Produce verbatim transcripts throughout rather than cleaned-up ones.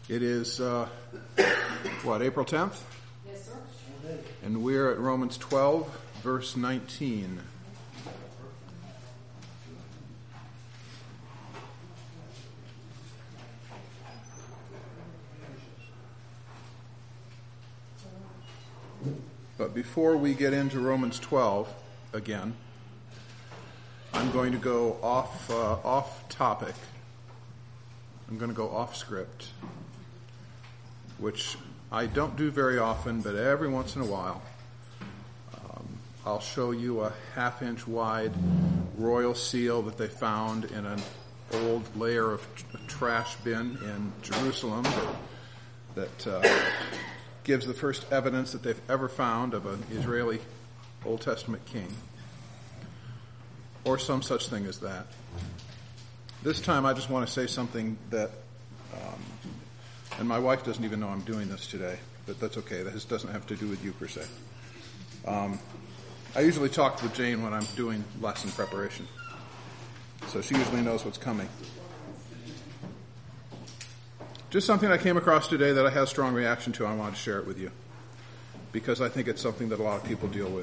It is, uh, what, April tenth? Yes, sir. And we're at Romans twelve, verse nineteen. But before we get into Romans twelve again, I'm going to go off uh, off topic. I'm going to go off script, which I don't do very often, but every once in a while, um, I'll show you a half-inch wide royal seal that they found in an old layer of t- trash bin in Jerusalem that, that uh, gives the first evidence that they've ever found of an Israeli Old Testament king, or some such thing as that. This time I just want to say something that, um, and my wife doesn't even know I'm doing this today, but that's okay. This doesn't have to do with you per se. Um, I usually talk with Jane when I'm doing lesson preparation, so she usually knows what's coming. Just something I came across today that I had a strong reaction to. I wanted to share it with you because I think it's something that a lot of people deal with.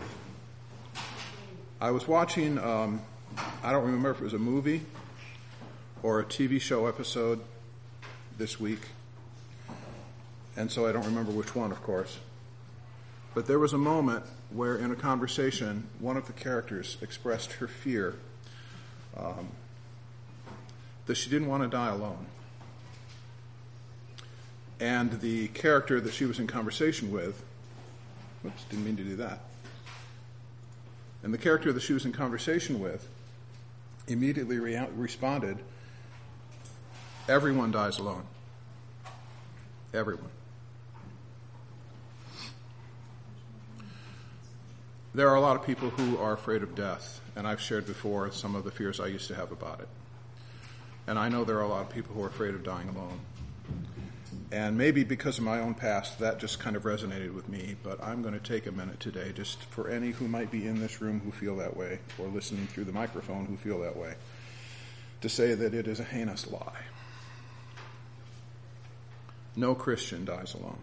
I was watching, um, I don't remember if it was a movie or a T V show episode this week, and so I don't remember which one, of course. But there was a moment where in a conversation, one of the characters expressed her fear um, that she didn't want to die alone. And the character that she was in conversation with, whoops, didn't mean to do that. And the character that she was in conversation with immediately re- responded, "Everyone dies alone. Everyone." There are a lot of people who are afraid of death, and I've shared before some of the fears I used to have about it. And I know there are a lot of people who are afraid of dying alone. And maybe because of my own past, that just kind of resonated with me, but I'm going to take a minute today just for any who might be in this room who feel that way, or listening through the microphone who feel that way, to say that it is a heinous lie. No Christian dies alone.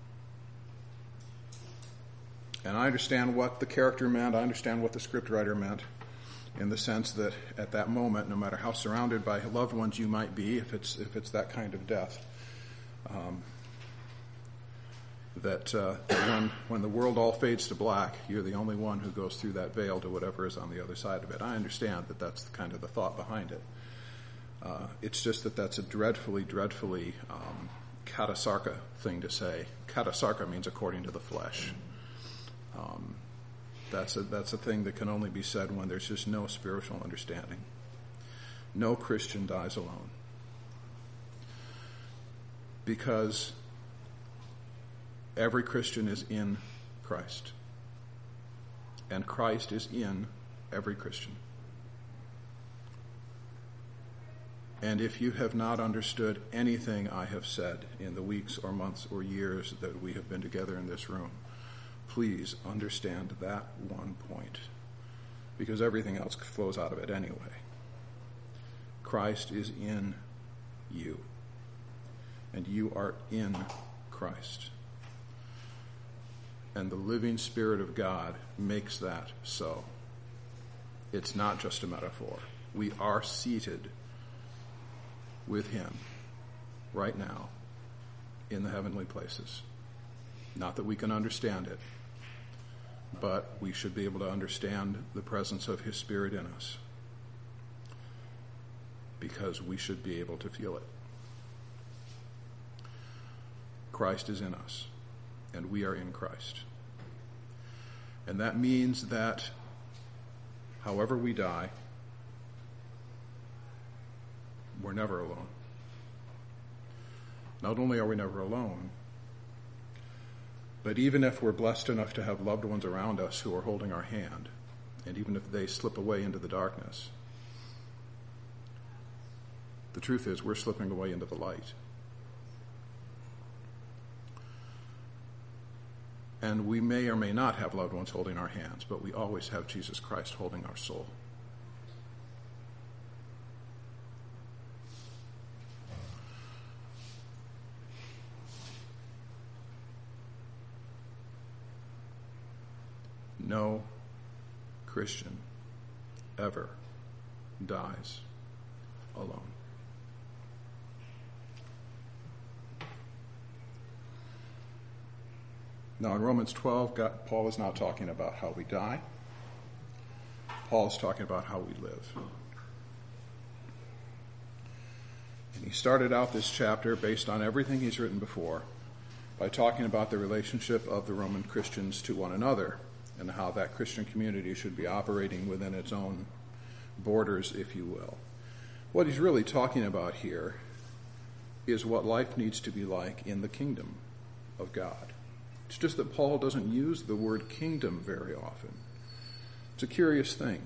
And I understand what the character meant, I understand what the scriptwriter meant, in the sense that at that moment, no matter how surrounded by loved ones you might be, if it's if it's that kind of death, Um, that uh, when, when the world all fades to black, you're the only one who goes through that veil to whatever is on the other side of it. I understand that that's kind of the thought behind it. Uh, it's just that that's a dreadfully, dreadfully um, katasarka thing to say. Katasarka means according to the flesh. Um, that's a, that's a thing that can only be said when there's just no spiritual understanding. No Christian dies alone. Because every Christian is in Christ. And Christ is in every Christian. And if you have not understood anything I have said in the weeks or months or years that we have been together in this room, please understand that one point. Because everything else flows out of it anyway. Christ is in you. And you are in Christ. And the living Spirit of God makes that so. It's not just a metaphor. We are seated with Him right now in the heavenly places. Not that we can understand it, but we should be able to understand the presence of His Spirit in us, because we should be able to feel it. Christ is in us, and we are in Christ. And that means that however we die, we're never alone. Not only are we never alone, but even if we're blessed enough to have loved ones around us who are holding our hand, and even if they slip away into the darkness, the truth is we're slipping away into the light. And we may or may not have loved ones holding our hands, but we always have Jesus Christ holding our soul. no Christian ever dies alone. Now in Romans twelve, God, Paul is not talking about how we die. Paul is talking about how we live. And he started out this chapter based on everything he's written before by talking about the relationship of the Roman Christians to one another and how that Christian community should be operating within its own borders, if you will. What he's really talking about here is what life needs to be like in the kingdom of God. It's just that Paul doesn't use the word kingdom very often. It's a curious thing.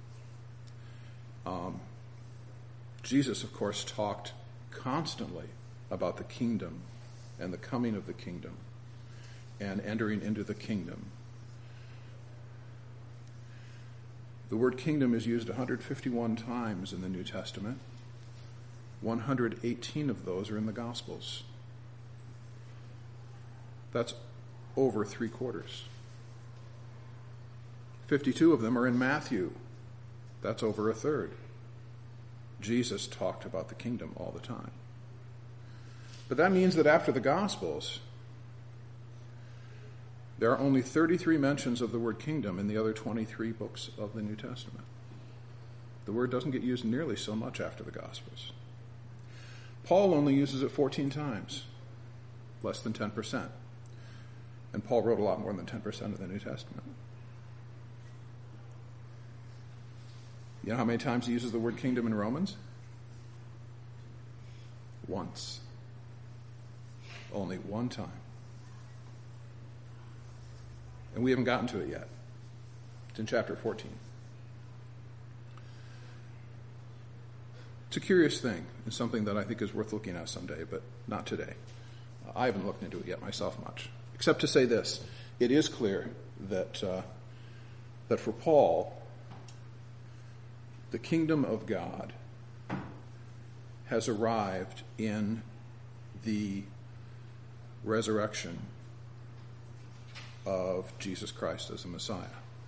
Um, Jesus, of course, talked constantly about the kingdom and the coming of the kingdom and entering into the kingdom. The word kingdom is used one hundred fifty-one times in the New Testament. one hundred eighteen of those are in the Gospels. That's over three quarters. fifty-two of them are in Matthew. That's over a third. Jesus talked about the kingdom all the time. But that means that after the Gospels, there are only thirty-three mentions of the word kingdom in the other twenty-three books of the New Testament. The word doesn't get used nearly so much after the Gospels. Paul only uses it fourteen times, less than ten percent. And Paul wrote a lot more than ten percent of the New Testament. You know how many times he uses the word kingdom in Romans? Once. Only one time. And we haven't gotten to it yet. It's in chapter fourteen. It's a curious thing, and something that I think is worth looking at someday, but not today. Uh, I haven't looked into it yet myself much, except to say this. It is clear that uh, that for Paul, the kingdom of God has arrived in the resurrection of Jesus Christ as the Messiah.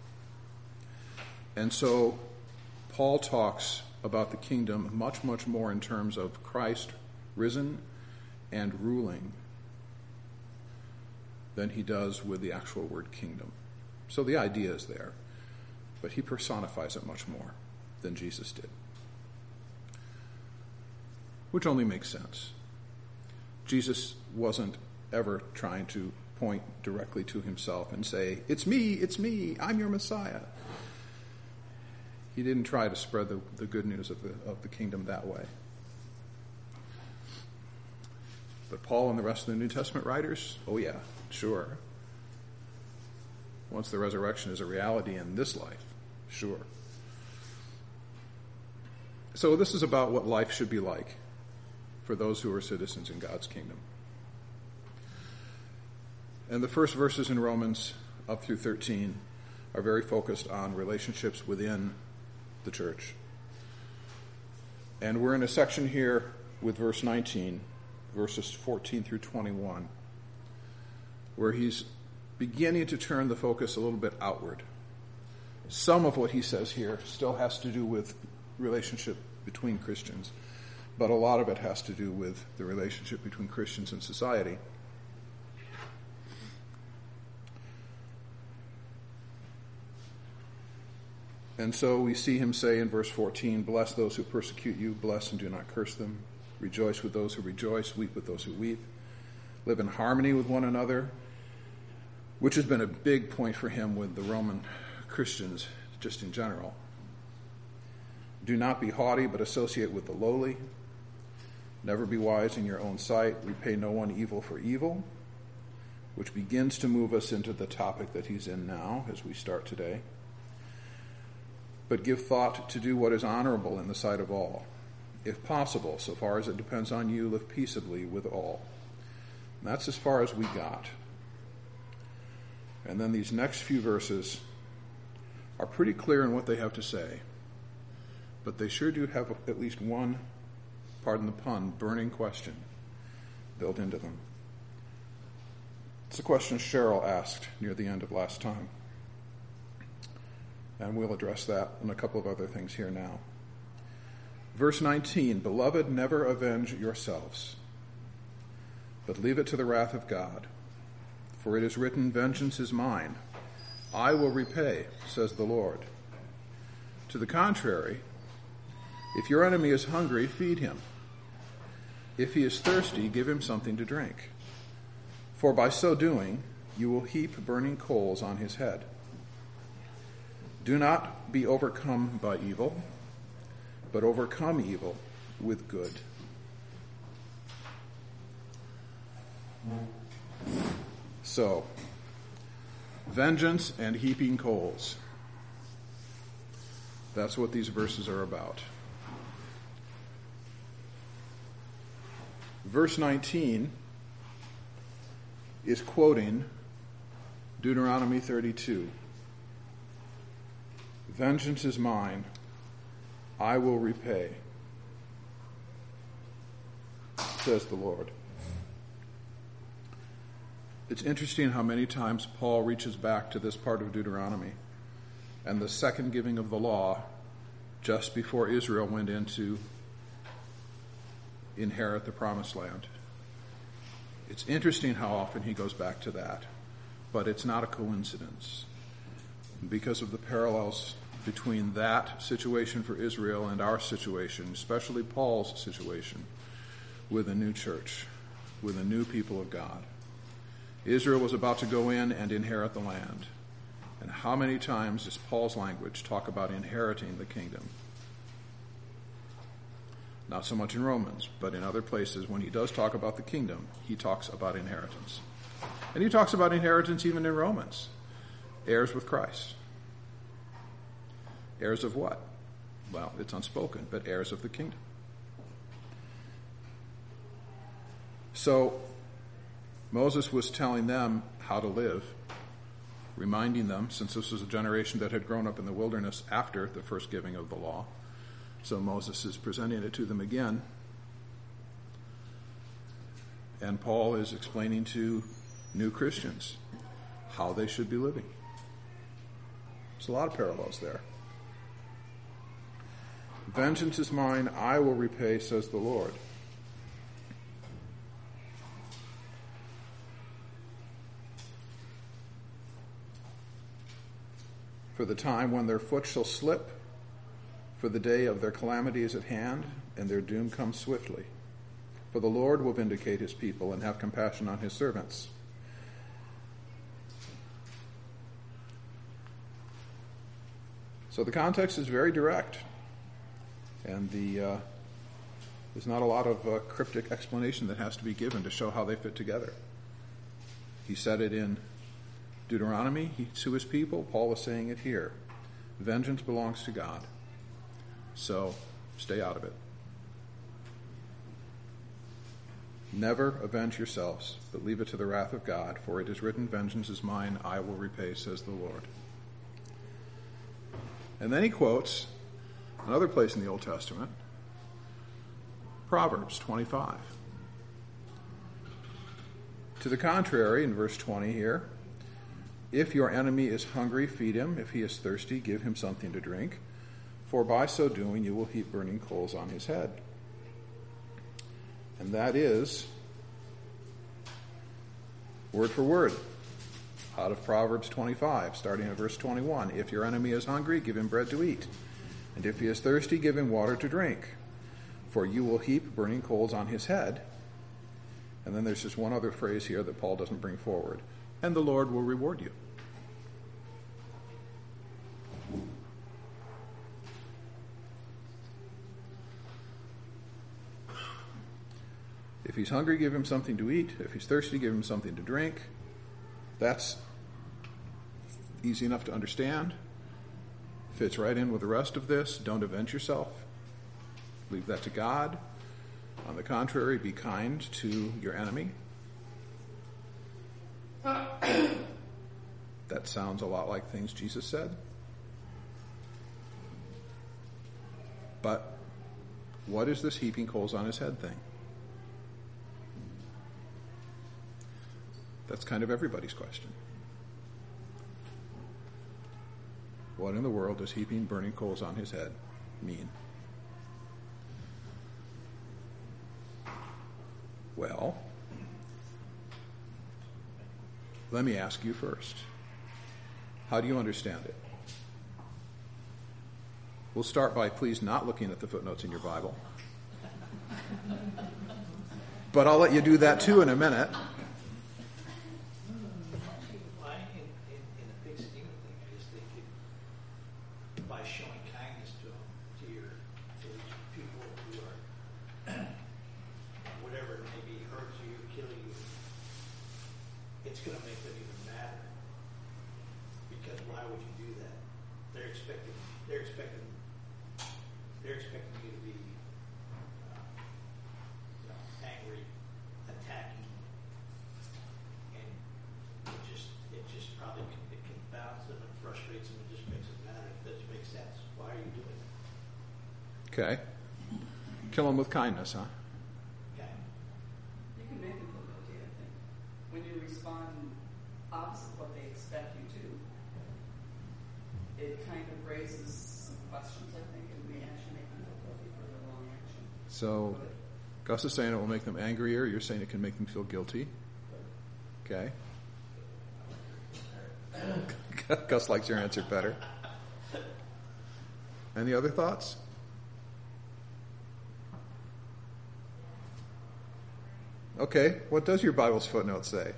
And so Paul talks about the kingdom much, much more in terms of Christ risen and ruling than he does with the actual word kingdom. So the idea is there, but he personifies it much more than Jesus did, which only makes sense. Jesus wasn't ever trying to point directly to himself and say, "It's me, it's me, I'm your Messiah." He didn't try to spread the, the good news of the, of the kingdom that way. But Paul and the rest of the New Testament writers, oh yeah, sure. Once the resurrection is a reality in this life, sure. So this is about what life should be like for those who are citizens in God's kingdom. And the first verses in Romans up through thirteen are very focused on relationships within the church. And we're in a section here with verse nineteen, verses fourteen through twenty-one, where he's beginning to turn the focus a little bit outward. Some of what he says here still has to do with relationship between Christians, but a lot of it has to do with the relationship between Christians and society. And so we see him say in verse fourteen, "Bless those who persecute you, bless and do not curse them. Rejoice with those who rejoice, weep with those who weep. Live in harmony with one another," which has been a big point for him with the Roman Christians just in general. "Do not be haughty, but associate with the lowly. Never be wise in your own sight. Repay no one evil for evil," which begins to move us into the topic that he's in now as we start today. "But give thought to do what is honorable in the sight of all. If possible, so far as it depends on you, live peaceably with all." And that's as far as we got. And then these next few verses are pretty clear in what they have to say, but they sure do have at least one, pardon the pun, burning question built into them. It's a question Cheryl asked near the end of last time. And we'll address that and a couple of other things here now. Verse nineteen, Beloved, never avenge yourselves, but leave it to the wrath of God. For it is written, Vengeance is mine. I will repay, says the Lord. To the contrary, if your enemy is hungry, feed him. If he is thirsty, give him something to drink. For by so doing, you will heap burning coals on his head. Do not be overcome by evil, but overcome evil with good. So, vengeance and heaping coals. That's what these verses are about. Verse nineteen is quoting Deuteronomy thirty-two. Vengeance is mine, I will repay, says the Lord. It's interesting how many times Paul reaches back to this part of Deuteronomy and the second giving of the law just before Israel went in to inherit the promised land. It's interesting how often he goes back to that, but it's not a coincidence because of the parallels between that situation for Israel and our situation, especially Paul's situation with a new church, with a new people of God. Israel was about to go in and inherit the land. And how many times does Paul's language talk about inheriting the kingdom? Not so much in Romans, but in other places, when he does talk about the kingdom, he talks about inheritance. And he talks about inheritance even in Romans. Heirs with Christ. Heirs of what? Well, it's unspoken, but heirs of the kingdom. So, Moses was telling them how to live, reminding them, since this was a generation that had grown up in the wilderness after the first giving of the law. So Moses is presenting it to them again. And Paul is explaining to new Christians how they should be living. There's a lot of parallels there. Vengeance is mine, I will repay, says the Lord. For the time when their foot shall slip, for the day of their calamity is at hand, and their doom comes swiftly. For the Lord will vindicate his people and have compassion on his servants. So the context is very direct, and the uh, there's not a lot of uh, cryptic explanation that has to be given to show how they fit together. He said it in Deuteronomy he, to his people. Paul is saying it here. Vengeance belongs to God. So stay out of it. Never avenge yourselves, but leave it to the wrath of God, for it is written, Vengeance is mine, I will repay, says the Lord. And then he quotes another place in the Old Testament, Proverbs twenty-five. To the contrary, in verse twenty here, if your enemy is hungry, feed him. If he is thirsty, give him something to drink. For by so doing, you will heap burning coals on his head. And that is, word for word, out of Proverbs twenty-five, starting at verse twenty-one. If your enemy is hungry, give him bread to eat. And if he is thirsty, give him water to drink. For you will heap burning coals on his head. And then there's just one other phrase here that Paul doesn't bring forward. And the Lord will reward you. If he's hungry, give him something to eat. If he's thirsty, give him something to drink. That's easy enough to understand. Fits right in with the rest of this. Don't avenge yourself. Leave that to God. On the contrary, be kind to your enemy. That sounds a lot like things Jesus said. But what is this heaping coals on his head thing? That's kind of everybody's question. What in the world does heaping burning coals on his head mean? Well, let me ask you first. How do you understand it? We'll start by please not looking at the footnotes in your Bible. But I'll let you do that too in a minute. Okay. Kill them with kindness, huh? Okay. You can make them feel guilty, I think. When you respond opposite what they expect you to, it kind of raises some questions, I think, and we actually make them feel guilty for the wrong action. So, Gus is saying it will make them angrier. You're saying it can make them feel guilty. Okay. Gus likes your answer better. Any other thoughts? Okay, what does your Bible's footnote say?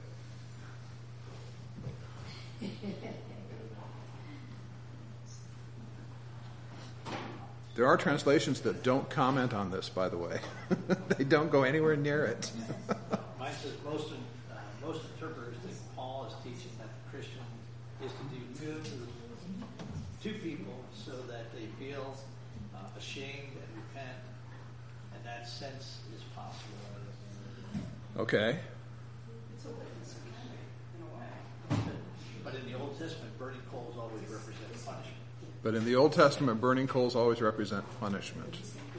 There are translations that don't comment on this, by the way. They don't go anywhere near it. Mine says most uh, most interpreters think Paul is teaching that the Christian is to do good to people so that they feel uh, ashamed and repent, and that sense is possible. Okay. It's a witness, in a way. But in the Old Testament, burning coals always represent punishment. But in the Old Testament, burning coals always represent punishment.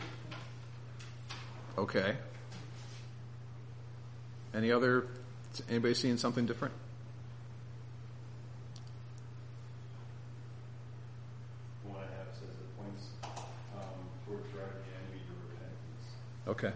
Okay. Any other, anybody seeing something different? One I have says it points um, towards driving the enemy to repentance. Okay.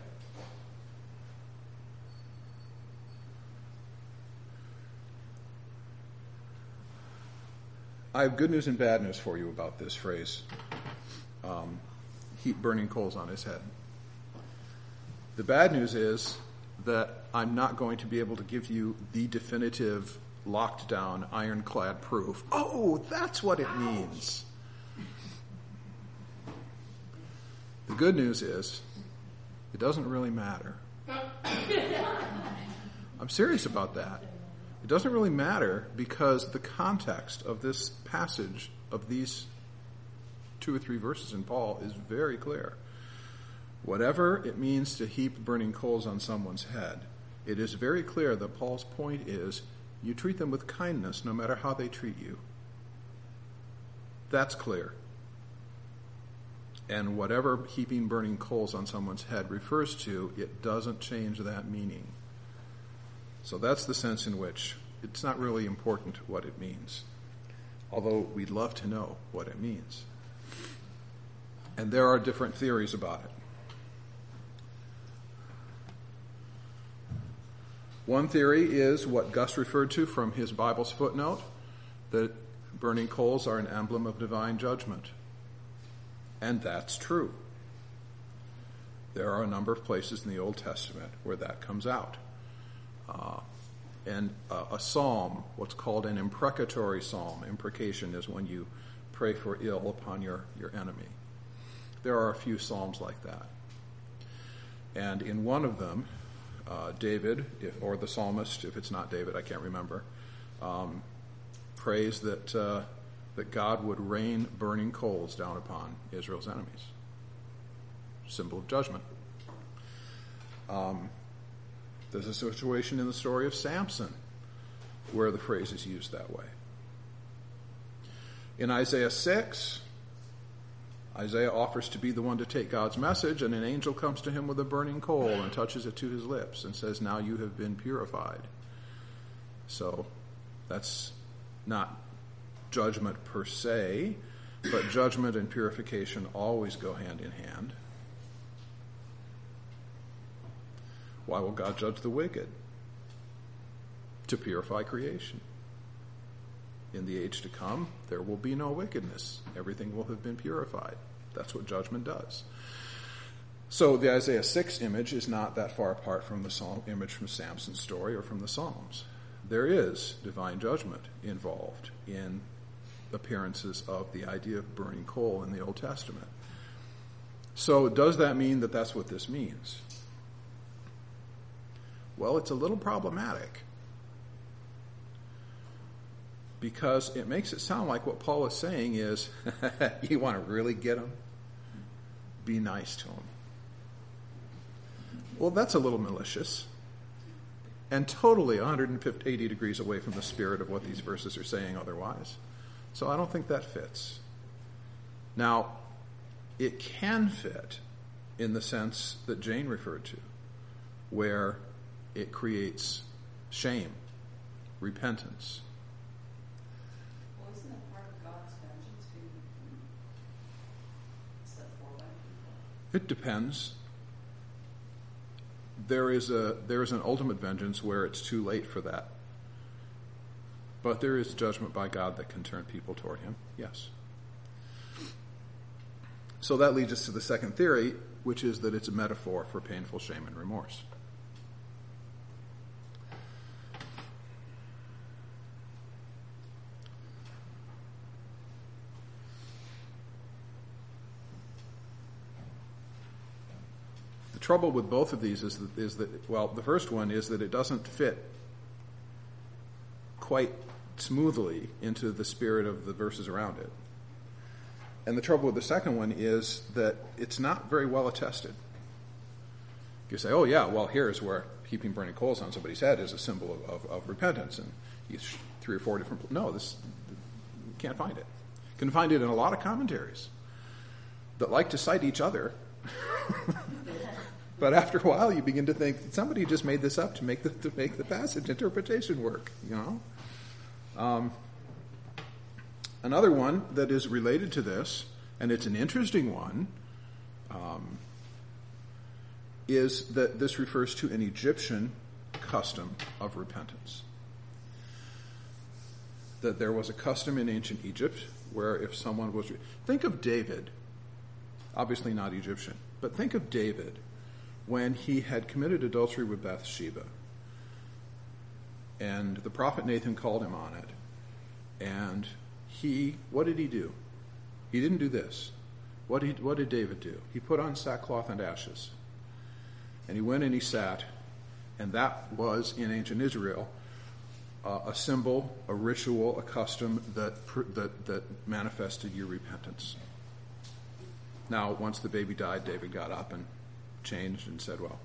I have good news and bad news for you about this phrase, um, heap burning coals on his head. The bad news is that I'm not going to be able to give you the definitive, locked down, ironclad proof. Oh, that's what it means. The good news is it doesn't really matter. I'm serious about that. It doesn't really matter because the context of this passage, of these two or three verses in Paul, is very clear. Whatever it means to heap burning coals on someone's head, it is very clear that Paul's point is you treat them with kindness no matter how they treat you. That's clear. And whatever heaping burning coals on someone's head refers to, it doesn't change that meaning. So that's the sense in which it's not really important what it means, although we'd love to know what it means. And there are different theories about it. One theory is what Gus referred to from his Bible's footnote, that burning coals are an emblem of divine judgment. And that's true. There are a number of places in the Old Testament where that comes out. Uh, and uh, a psalm, what's called an imprecatory psalm. Imprecation is when you pray for ill upon your, your enemy. There are a few psalms like that. And in one of them, uh, David, if, or the psalmist, if it's not David, I can't remember, um, prays that uh, that God would rain burning coals down upon Israel's enemies. Symbol of judgment. Um, there's a situation in the story of Samson where the phrase is used that way. In Isaiah six, Isaiah offers to be the one to take God's message, and an angel comes to him with a burning coal and touches it to his lips and says, "Now you have been purified." So that's not judgment per se, but judgment and purification always go hand in hand. Why will God judge the wicked? To purify creation. In the age to come, there will be no wickedness. Everything will have been purified. That's what judgment does. So the Isaiah six image is not that far apart from the Psalm image from Samson's story or from the Psalms. There is divine judgment involved in appearances of the idea of burning coal in the Old Testament. So does that mean that that's what this means? Well, it's a little problematic, because it makes it sound like what Paul is saying is, you want to really get them? Be nice to them. Well, that's a little malicious and totally one hundred eighty degrees away from the spirit of what these verses are saying otherwise. So I don't think that fits. Now, it can fit in the sense that Jane referred to, where it creates shame, repentance. Well, isn't it part of God's vengeance being set forth by people? It depends. There is a there is an ultimate vengeance where it's too late for that. But there is judgment by God that can turn people toward him, yes. So that leads us to the second theory, which is that it's a metaphor for painful shame and remorse. The trouble with both of these is that, is that, well, the first one is that it doesn't fit quite smoothly into the spirit of the verses around it. And the trouble with the second one is that it's not very well attested. You say, oh yeah, well, here's where heaping burning coals on somebody's head is a symbol of, of, of repentance. And you three or four different, no, this, you can't find it. You can find it in a lot of commentaries that like to cite each other. But after a while, you begin to think somebody just made this up to make the to make the passage interpretation work. You know, um, another one that is related to this, and it's an interesting one, um, is that this refers to an Egyptian custom of repentance. That there was a custom in ancient Egypt where if someone was, think of David, obviously not Egyptian, but think of David when he had committed adultery with Bathsheba. And the prophet Nathan called him on it. And he, what did he do? He didn't do this. What did, what did David do? He put on sackcloth and ashes. And he went and he sat. And that was, in ancient Israel, uh, a symbol, a ritual, a custom that, that, that manifested your repentance. Now, once the baby died, David got up and changed and said, well,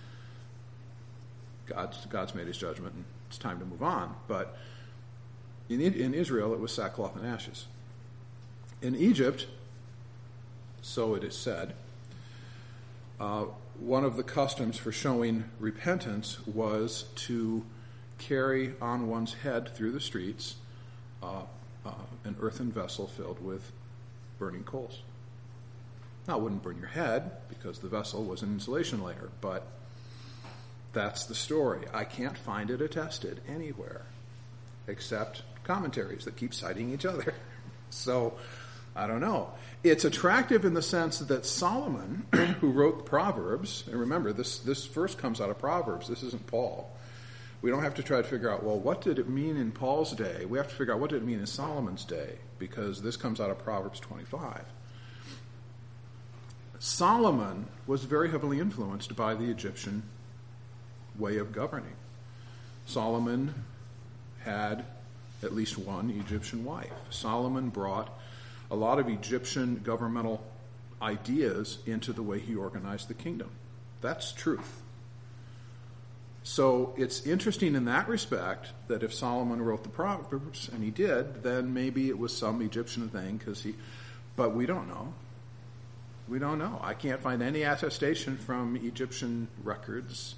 God's, God's made his judgment and it's time to move on. But in, in Israel, it was sackcloth and ashes. In Egypt, so it is said, uh, one of the customs for showing repentance was to carry on one's head through the streets uh, uh, an earthen vessel filled with burning coals. Now, it wouldn't burn your head because the vessel was an insulation layer, but that's the story. I can't find it attested anywhere except commentaries that keep citing each other. So, I don't know. It's attractive in the sense that Solomon, who wrote the Proverbs, and remember, this, this verse comes out of Proverbs. This isn't Paul. We don't have to try to figure out, well, what did it mean in Paul's day? We have to figure out what did it mean in Solomon's day, because this comes out of Proverbs twenty-five. Solomon was very heavily influenced by the Egyptian way of governing. Solomon had at least one Egyptian wife. Solomon brought a lot of Egyptian governmental ideas into the way he organized the kingdom. That's truth. So it's interesting in that respect that if Solomon wrote the Proverbs, and he did, then maybe it was some Egyptian thing, because he, but we don't know. We don't know. I can't find any attestation from Egyptian records,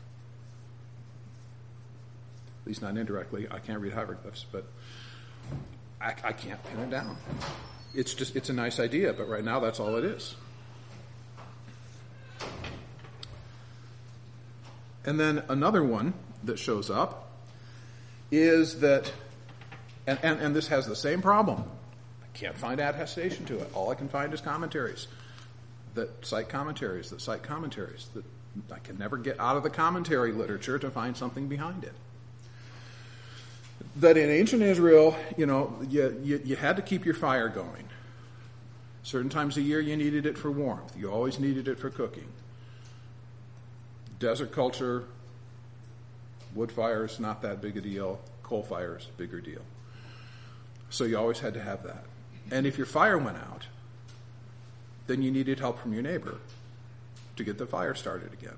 at least not indirectly. I can't read hieroglyphs, but I, I can't pin it down. It's just, it's a nice idea, but right now that's all it is. And then another one that shows up is that, and, and, and this has the same problem. I can't find attestation to it. All I can find is commentaries that cite commentaries, that cite commentaries, that I can never get out of the commentary literature to find something behind it. That in ancient Israel, you know, you, you, you had to keep your fire going. Certain times a year you needed it for warmth. You always needed it for cooking. Desert culture, wood fires, not that big a deal. Coal fires, bigger deal. So you always had to have that. And if your fire went out, then you needed help from your neighbor to get the fire started again.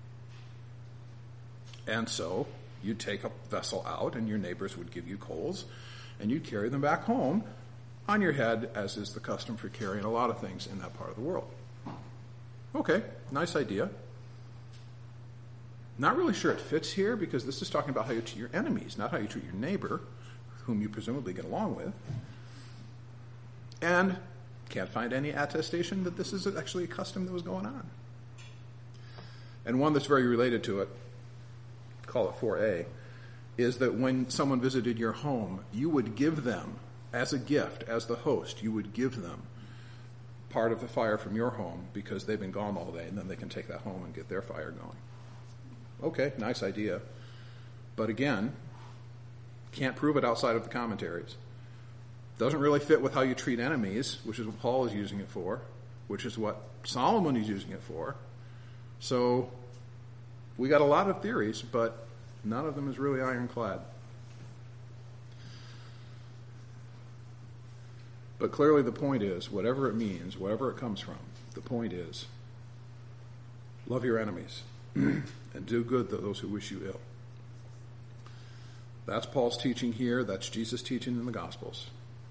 And so you'd take a vessel out and your neighbors would give you coals and you'd carry them back home on your head, as is the custom for carrying a lot of things in that part of the world. Okay, nice idea. Not really sure it fits here because this is talking about how you treat your enemies, not how you treat your neighbor, whom you presumably get along with. And can't find any attestation that this is actually a custom that was going on. And one that's very related to it, call it four A, is that when someone visited your home, you would give them, as a gift, as the host, you would give them part of the fire from your home because they've been gone all day, and then they can take that home and get their fire going. Okay, nice idea. But again, can't prove it outside of the commentaries. Doesn't really fit with how you treat enemies, which is what Paul is using it for, which is what Solomon is using it for. So we got a lot of theories, but none of them is really ironclad. But clearly the point is, whatever it means, whatever it comes from, the point is, love your enemies and do good to those who wish you ill. That's Paul's teaching here. That's Jesus' teaching in the Gospels.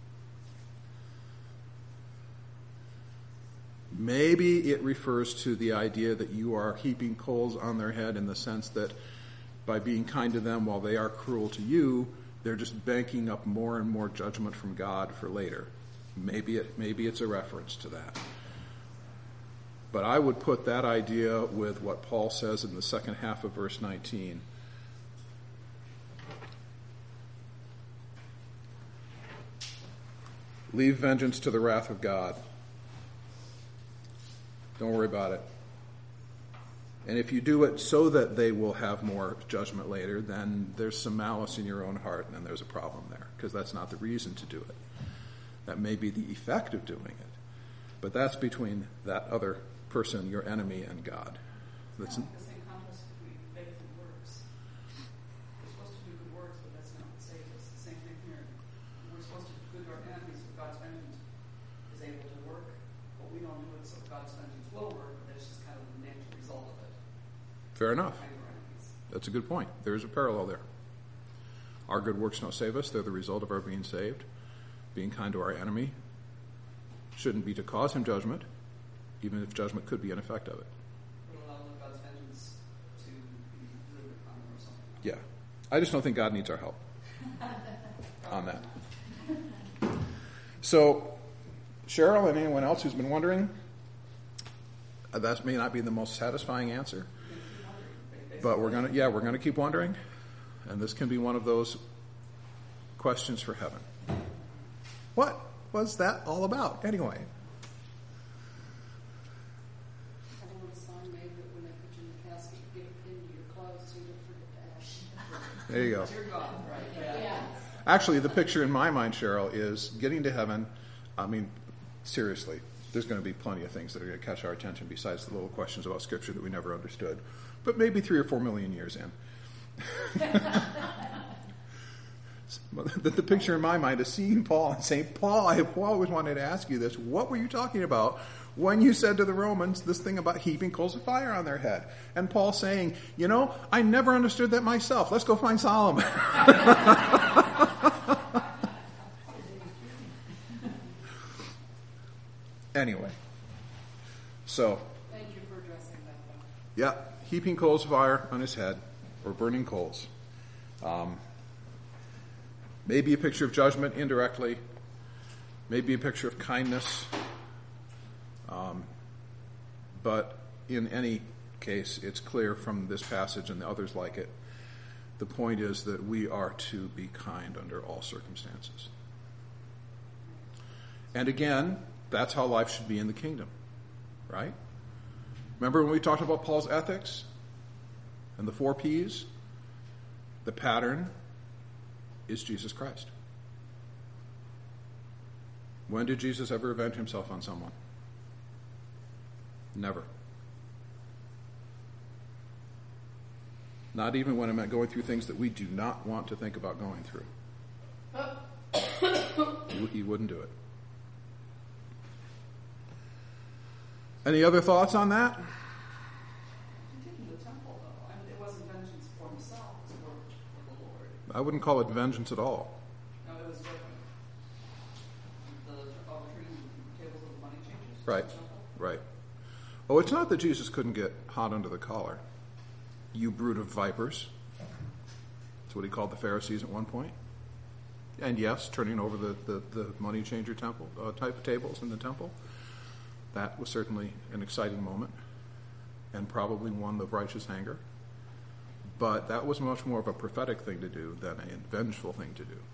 Maybe it refers to the idea that you are heaping coals on their head in the sense that by being kind to them while they are cruel to you, they're just banking up more and more judgment from God for later. Maybe it, maybe it's a reference to that. But I would put that idea with what Paul says in the second half of verse nineteen. Leave vengeance to the wrath of God. Don't worry about it. And if you do it so that they will have more judgment later, then there's some malice in your own heart, and then there's a problem there, because that's not the reason to do it. That may be the effect of doing it, but that's between that other person, your enemy, and God. That's the same contrast between faith and works. We're supposed to do good works, but that's not what saves us. The same thing here. We're supposed to do good to our enemies so God's vengeance is able to work, but we don't do it so God's vengeance will work, but that's just kind of the natural result of it. fair enough. That's a good point. There is a parallel there. Our good works don't save us. They're the result of our being saved. Being kind to our enemy shouldn't be to cause him judgment, even if judgment could be an effect of it. We'll allow God's vengeance to be delivered upon them or something. Yeah. I just don't think God needs our help on that. So, Cheryl and anyone else who's been wondering, uh, that may not be the most satisfying answer. But we're gonna, yeah, we're gonna keep wondering, and this can be one of those questions for heaven. What was that all about, anyway? I want a sign made that when they put you in the casket, you get a pin to your clothes so you don't forget to ash. There you go. You're God, right? Yeah. Yeah. Actually, the picture in my mind, Cheryl, is getting to heaven. I mean, seriously, there's going to be plenty of things that are going to catch our attention besides the little questions about Scripture that we never understood. But maybe three or four million years in. the, the picture in my mind is seeing Paul and saying, Paul, I have always wanted to ask you this. What were you talking about when you said to the Romans this thing about heaping coals of fire on their head? And Paul saying, you know, I never understood that myself. Let's go find Solomon. Anyway, so. Thank you for addressing that, though. Yeah, heaping coals of fire on his head, or burning coals. Um, maybe a picture of judgment indirectly. maybe a picture of kindness, um, but in any case, it's clear from this passage and the others like it, the point is that we are to be kind under all circumstances. And again, that's how life should be in the kingdom, right? Remember when we talked about Paul's ethics and the four P's? The pattern is Jesus Christ. When did Jesus ever avenge himself on someone? Never. Not even when it meant going through things that we do not want to think about going through. he, he wouldn't do it. Any other thoughts on that? He did in the temple, though. I mean, it wasn't vengeance for himself, it was for, for the Lord. I wouldn't call it vengeance at all. No, it was different. The arbitrary tables of the money changers. Right, right. Oh, it's not that Jesus couldn't get hot under the collar. You brood of vipers. That's what he called the Pharisees at one point. And yes, turning over the, the, the money changer temple uh, type of tables in the temple. That was certainly an exciting moment and probably one of righteous anger. But that was much more of a prophetic thing to do than a vengeful thing to do.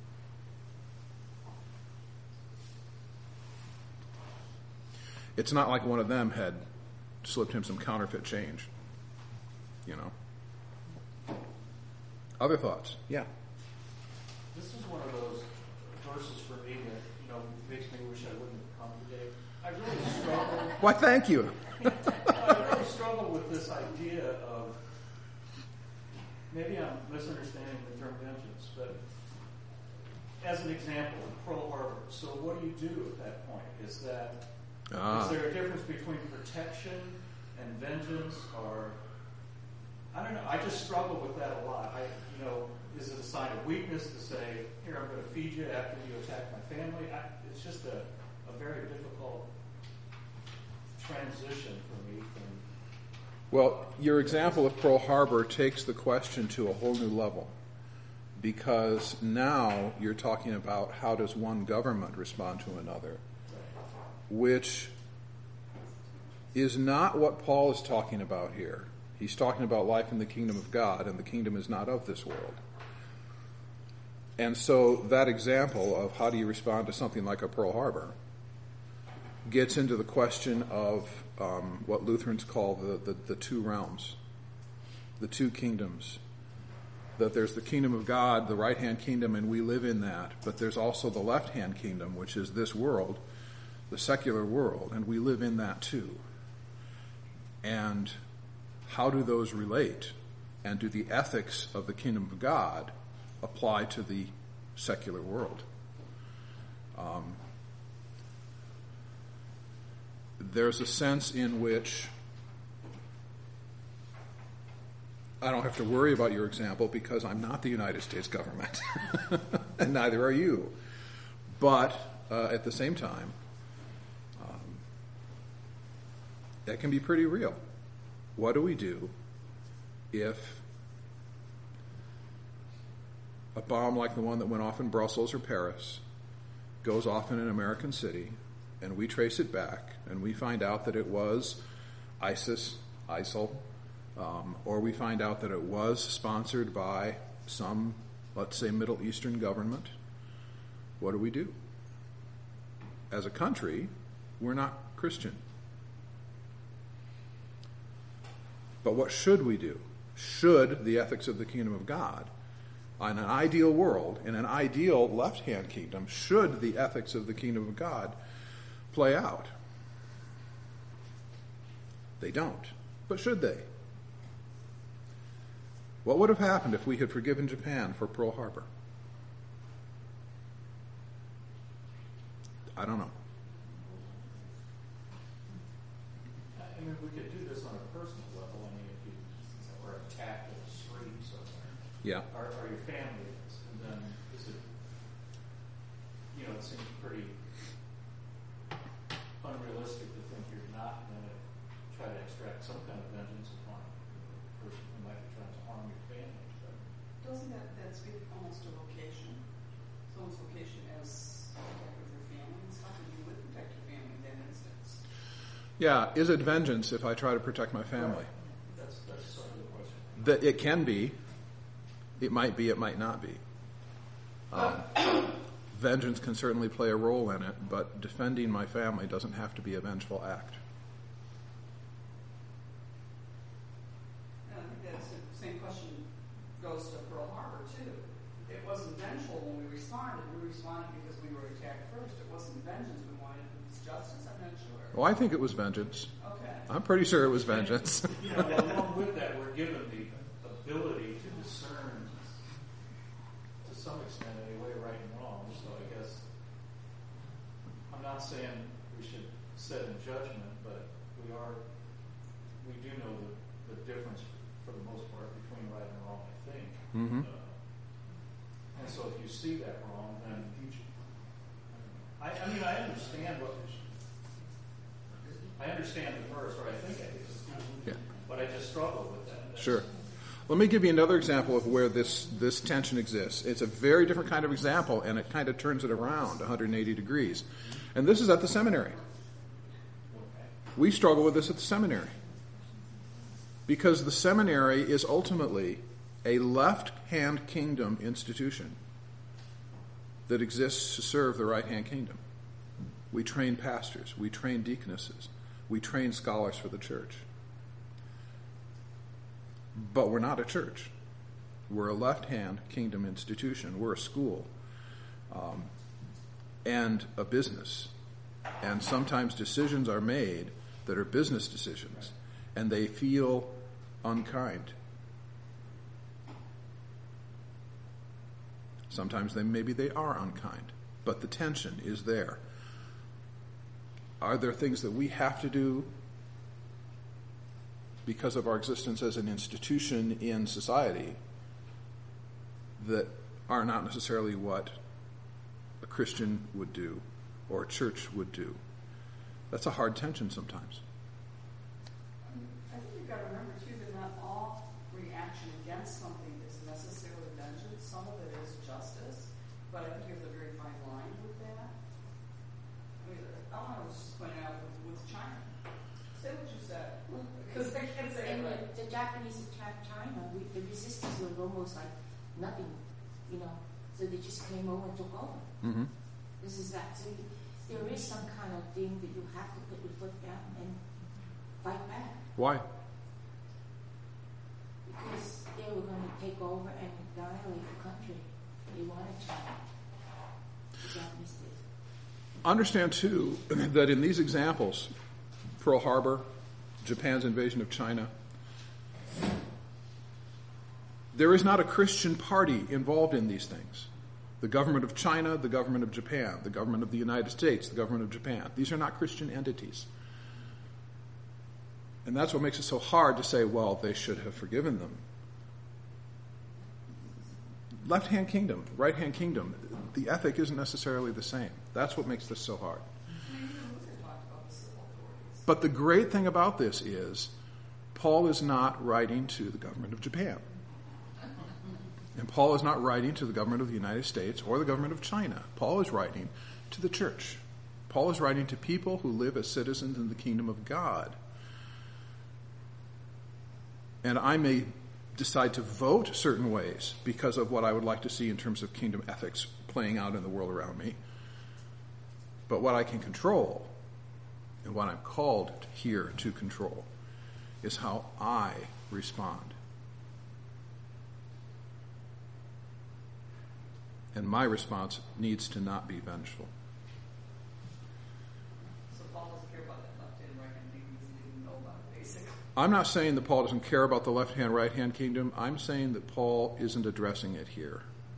It's not like one of them had slipped him some counterfeit change, you know. Other thoughts? Yeah. This is one of those verses for me that, you know, makes me wish I wouldn't have come today. I really struggle. Why, thank you. I really struggle with this idea of, maybe I'm misunderstanding the term vengeance, but as an example, Pearl Harbor. So what do you do at that point? Is that Ah. is there a difference between protection and vengeance, or I don't know. I just struggle with that a lot. I, you know, is it a sign of weakness to say, "Here, I'm going to feed you after you attack my family"? I, it's just a, a very difficult transition for me. From Well, your example of Pearl Harbor takes the question to a whole new level, because now you're talking about how does one government respond to another, which is not what Paul is talking about here. He's talking about life in the kingdom of God, and the kingdom is not of this world. And so that example of how do you respond to something like a Pearl Harbor gets into the question of um, what Lutherans call the, the, the two realms, the two kingdoms. That there's the kingdom of God, the right-hand kingdom, and we live in that. But there's also the left-hand kingdom, which is this world, the secular world, and we live in that too. And how do those relate? And do the ethics of the kingdom of God apply to the secular world? Um, there's a sense in which I don't have to worry about your example because I'm not the United States government, and neither are you. But uh, at the same time, um, that can be pretty real. What do we do if a bomb like the one that went off in Brussels or Paris goes off in an American city, and we trace it back, and we find out that it was ISIS, ISIL, um, or we find out that it was sponsored by some, let's say, Middle Eastern government? What do we do? As a country, we're not Christian. But what should we do? Should the ethics of the kingdom of God, in an ideal world, in an ideal left-hand kingdom, should the ethics of the kingdom of God play out? They don't. But should they? What would have happened if we had forgiven Japan for Pearl Harbor? I don't know. I mean, we could do this on a personal level. I mean, if you were attacked in a street somewhere, Yeah. or, or your family is, and then is it, you know, it seems pretty unrealistic to think you're not going to try to extract some kind of vengeance upon the person who might be trying to harm your family. But Doesn't that, that speak almost to vocation? Someone's vocation as protect with your family and stuff, and you would protect your family in that instance. Yeah, is it vengeance if I try to protect my family? That's, that's sort of the question. That it can be. It might be, it might not be. Um, vengeance can certainly play a role in it, but defending my family doesn't have to be a vengeful act. And I think that's the same question goes to Pearl Harbor, too. It wasn't vengeful when we responded. We responded because we were attacked first. It wasn't vengeance we wanted. It was justice, I'm not sure. Well, I think it was vengeance. Okay. I'm pretty sure it was vengeance. You know, along with that, we're given the ability to discern, to some extent anyway, right and wrong. So I guess I'm not saying we should set in judgment, but we are, we do know the, the difference for the most part between right and wrong, I think. Mm-hmm. Uh, and so if you see that wrong, then I, I mean, I understand what I understand the verse, or I think I do, Yeah. but I just struggle with that. That's, Sure. Let me give you another example of where this, this tension exists. It's a very different kind of example, and it kind of turns it around one hundred eighty degrees. And this is at the seminary. We struggle with this at the seminary. Because the seminary is ultimately a left-hand kingdom institution that exists to serve the right-hand kingdom. We train pastors. We train deaconesses. We train scholars for the church. But we're not a church. We're a left-hand kingdom institution. We're a school um, and a business. And sometimes decisions are made that are business decisions, and they feel unkind. Sometimes they maybe they are unkind, but the tension is there. Are there things that we have to do because of our existence as an institution in society that are not necessarily what a Christian would do or a church would do? That's a hard tension sometimes. I think you've got to remember, too, that not all reaction against something is necessarily vengeance. Some of it is justice, but I think you have a very fine line with that. I mean, Elena was just pointing out with, with China. Say what you said, because I can't say it And right. the, the Japanese attacked China. We, the resistance was almost like nothing, you know. So they just came over and took over. Mm-hmm. This is that. So there is some kind of thing that you have to put your foot down and fight back. Why? Because they were going to take over and annihilate the country. They wanted China. The Japanese did. Understand, too, that in these examples, Pearl Harbor, Japan's invasion of China, there is not a Christian party involved in these things. The government of China, the government of Japan, the government of the United States, the government of Japan. These are not Christian entities. And that's what makes it so hard to say, well, they should have forgiven them. Left-hand kingdom, right-hand kingdom, the ethic isn't necessarily the same. That's what makes this so hard. But the great thing about this is Paul is not writing to the government of Japan. And Paul is not writing to the government of the United States or the government of China. Paul is writing to the church. Paul is writing to people who live as citizens in the kingdom of God. And I may decide to vote certain ways because of what I would like to see in terms of kingdom ethics playing out in the world around me. But what I can control and what I'm called here to control is how I respond. And my response needs to not be vengeful. So Paul doesn't care about that left hand, right hand thing because he didn't know about it, basically. I'm not saying that Paul doesn't care about the left-hand, right-hand kingdom. I'm saying that Paul isn't addressing it here.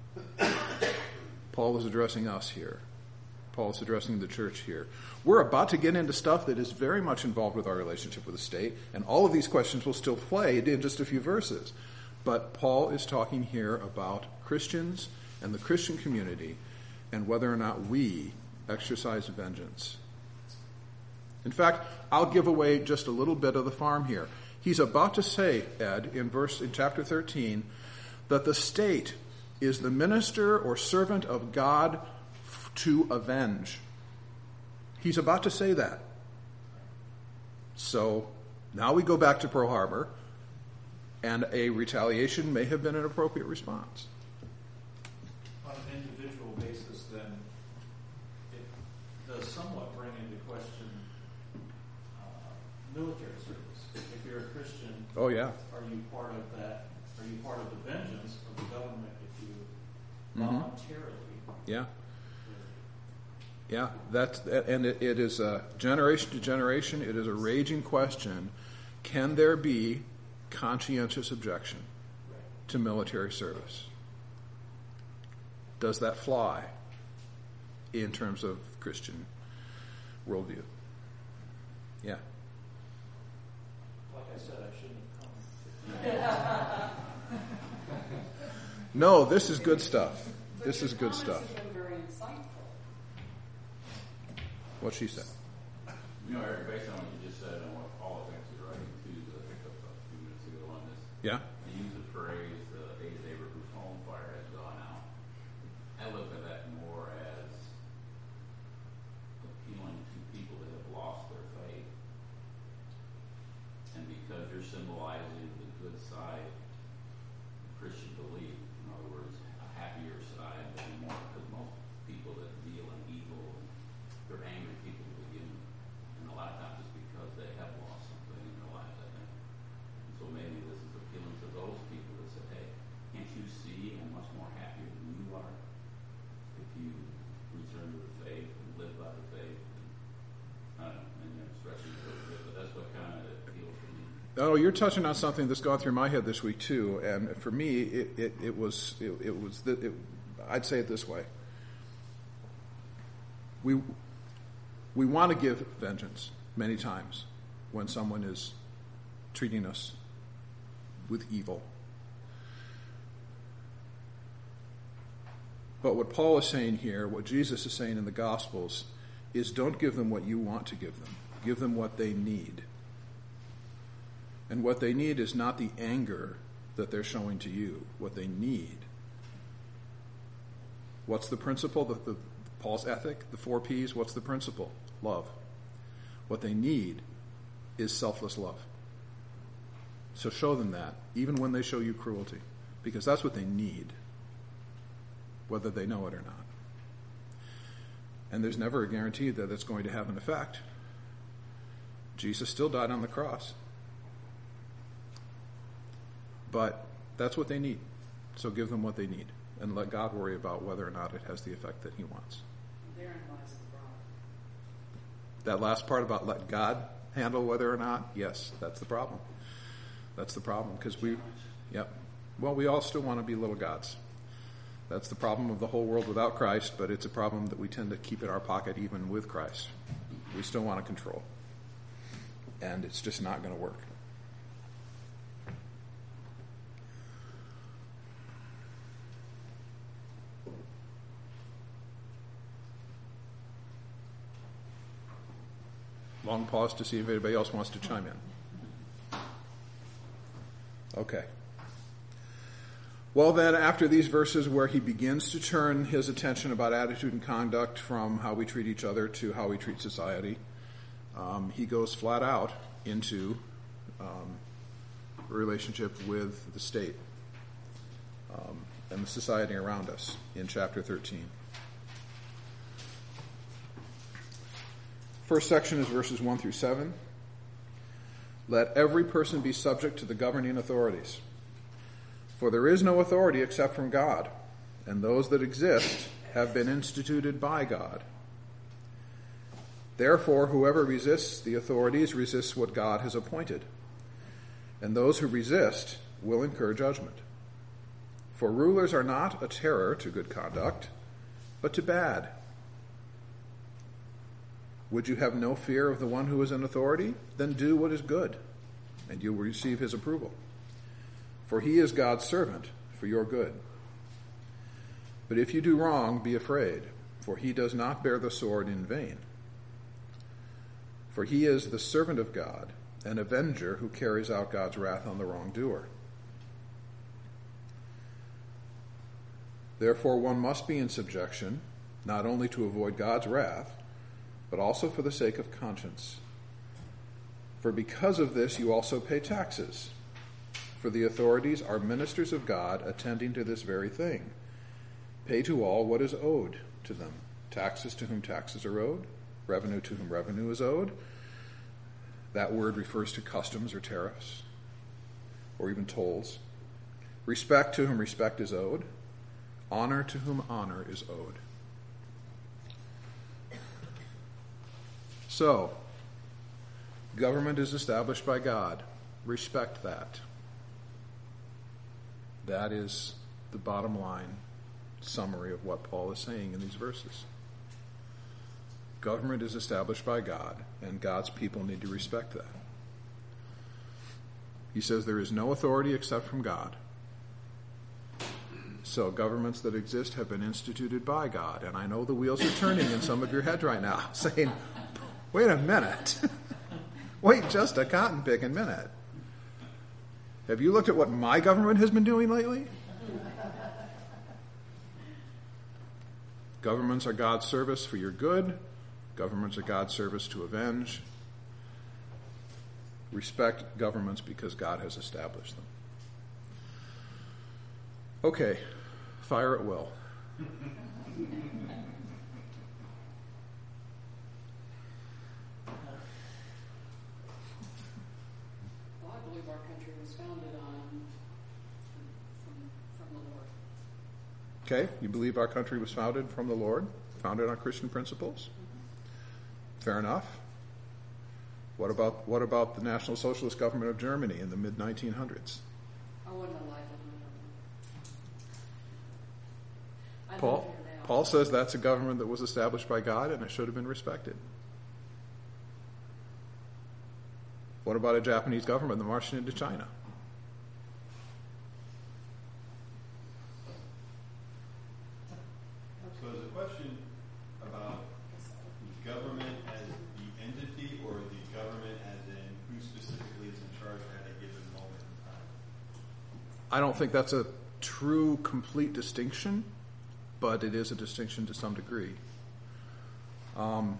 Paul is addressing us here. Paul is addressing the church here. We're about to get into stuff that is very much involved with our relationship with the state, and all of these questions will still play in just a few verses. But Paul is talking here about Christians and the Christian community and whether or not we exercise vengeance. In fact, I'll give away just a little bit of the farm here. He's about to say, Ed, in verse in chapter thirteen, that the state is the minister or servant of God f- to avenge. He's about to say that. So now we go back to Pearl Harbor, and a retaliation may have been an appropriate response. On an individual basis, then, it does somewhat bring into question uh, military service. If you're a Christian, Oh, yeah. are you part of that? Are you part of the vengeance of the government if you Mhm. voluntarily? Yeah. Yeah, that's, and it, it is a generation to generation, it is a raging question. Can there be conscientious objection to military service? Does that fly in terms of Christian worldview? Yeah. Like I said, I shouldn't have come. No, this is good stuff. This is good But your stuff. comments have been very insightful. What she said. You know, Eric, based on what you just said and what Paul is actually writing too, that I picked up a few minutes ago on this, Yeah? he used the phrase, the David neighbor whose home fire has gone out. I look at that more as appealing to people that have lost their faith. And because you're symbolizing the good side of Christian belief, in other words, a happier side than more, because most people that deal in evil, they're angry people to begin with. And a lot of times it's because they have lost something in their lives, I think. And so maybe this is appealing to those people that say, hey, can't you see I'm much more happier than you are if you return to the faith and live by the faith? And, I don't know, maybe I'm stretching it a little bit, but that's what kind of appeals to me. Oh, you're touching on something that's gone through my head this week too, and for me, it it, it was it, it was the, it, I'd say it this way: we we want to give vengeance many times when someone is treating us with evil, but what Paul is saying here, what Jesus is saying in the Gospels, is don't give them what you want to give them; give them what they need. And what they need is not the anger that they're showing to you. What they need. What's the principle? The, the Paul's ethic, the four P's. What's the principle? Love. What they need is selfless love. So show them that, even when they show you cruelty, because that's what they need, whether they know it or not. And there's never a guarantee that it's going to have an effect. Jesus still died on the cross. But that's what they need. So give them what they need and let God worry about whether or not it has the effect that he wants. Therein lies the problem. That last part about let God handle whether or not, yes, that's the problem. That's the problem because we, yep. Well, we all still want to be little gods. That's the problem of the whole world without Christ, but it's a problem that we tend to keep in our pocket even with Christ. We still want to control. And it's just not going to work. Long pause to see if anybody else wants to chime in. Okay. Well then, after these verses where he begins to turn his attention about attitude and conduct from how we treat each other to how we treat society, um, he goes flat out into um, a relationship with the state um, and the society around us in chapter thirteen. First section is verses one through seven. Let every person be subject to the governing authorities. For there is no authority except from God, and those that exist have been instituted by God. Therefore, whoever resists the authorities resists what God has appointed, and those who resist will incur judgment. For rulers are not a terror to good conduct, but to bad. Would you have no fear of the one who is in authority? Then do what is good, and you will receive his approval. For he is God's servant for your good. But if you do wrong, be afraid, for he does not bear the sword in vain. For he is the servant of God, an avenger who carries out God's wrath on the wrongdoer. Therefore one must be in subjection, not only to avoid God's wrath, but also for the sake of conscience. For because of this you also pay taxes. For the authorities are ministers of God, attending to this very thing. Pay to all what is owed to them. Taxes to whom taxes are owed, revenue to whom revenue is owed. That word refers to customs or tariffs, or even tolls. Respect to whom respect is owed. Honor to whom honor is owed. So, government is established by God. Respect that. That is the bottom line summary of what Paul is saying in these verses. Government is established by God, and God's people need to respect that. He says there is no authority except from God. So governments that exist have been instituted by God. And I know the wheels are turning in some of your head right now, saying, wait a minute. Wait just a cotton picking minute. Have you looked at what my government has been doing lately? Governments are God's service for your good. Governments are God's service to avenge. Respect governments because God has established them. Okay, fire at will. Well, I believe our country was founded on from, from the Lord. Okay, you believe our country was founded from the Lord, founded on Christian principles? Fair enough. What about what about the National Socialist government of Germany in the mid nineteen hundreds? I wouldn't have liked it. I Paul don't hear now. Paul says that's a government that was established by God and it should have been respected. What about a Japanese government that marched into China? So is the question about the government as the entity or the government as in who specifically is in charge at a given moment in time? I don't think that's a true, complete distinction, but it is a distinction to some degree. Um,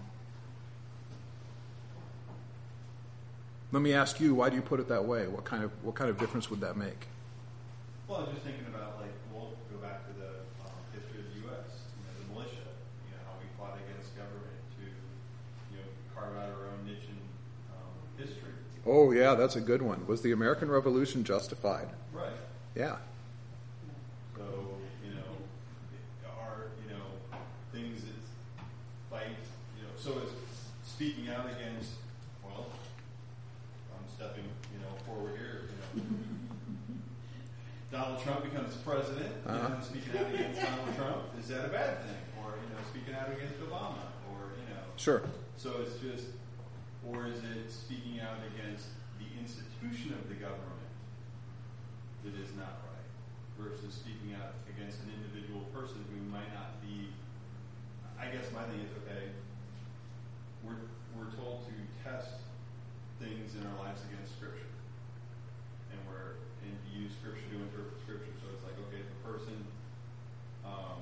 let me ask you, why do you put it that way? What kind of what kind of difference would that make? Well, I'm just thinking about, like, we'll go back to the um, history of the U S, you know, the militia, you know, how we fought against government to, you know, carve out our own niche in um, history. Oh, yeah, that's a good one. Was the American Revolution justified? Right. Yeah. So, you know, are, you know, things that fight, you know, so it's speaking out against, well, I'm stepping, you know, forward here, you know, Donald Trump becomes president, uh-huh. you know, speaking out against Donald Trump, is that a bad thing? Or, you know, speaking out against Obama, or, you know. Sure. So it's just, or is it speaking out against the institution of the government that is not right, versus speaking out against an individual person who might not be, I guess my thing is, okay, we're, we're told to test things in our lives against Scripture. And we're, and to use Scripture to interpret Scripture. So it's like, okay, if a person, um,